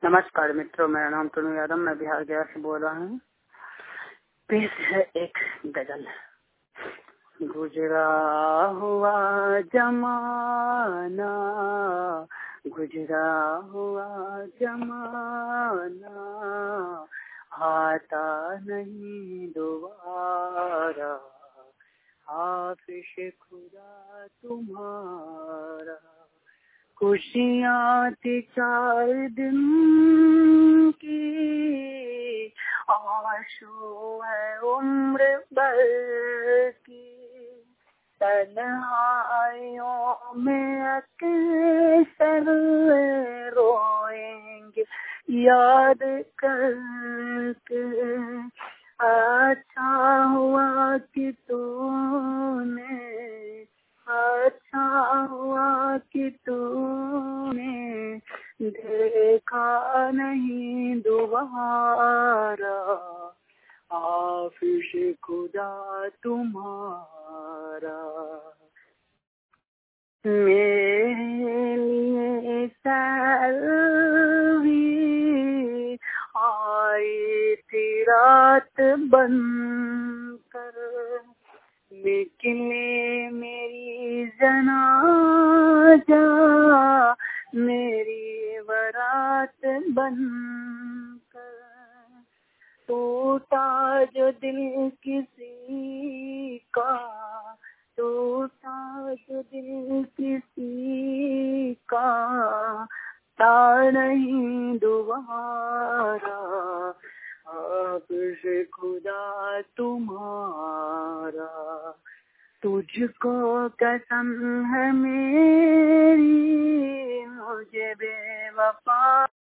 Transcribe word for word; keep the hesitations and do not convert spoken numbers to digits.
नमस्कार मित्रों, मेरा नाम टुनू यादव, मैं बिहार गया से बोल रहा हूँ। पेश है एक गजल। गुजरा हुआ जमाना, गुजरा हुआ जमाना, आता नहीं दोबारा, हाफिज़ खुदा तुम्हारा। खुशियाँ थी चार दिन की, आंसू है उम्र भर की, तन्हाइयों में अक्सर रोएंगे याद करके। अच्छा हुआ कि तूने, अच्छा हुआ कि तूने देखा नहीं दोबारा, हाफिज़ खुदा तुम्हारा। मेरे लिए सैलरी आई थी रात बन कर, निकले मेरी जनाजा मेरी बारात बन कर। टूटा जो दिल किसी का, टूटा जो दिल किसी का, ता नहीं दोबारा, हाफिज़ खुदा तुम्हारा। तुझको कसम है मेरी, मुझे बेवफा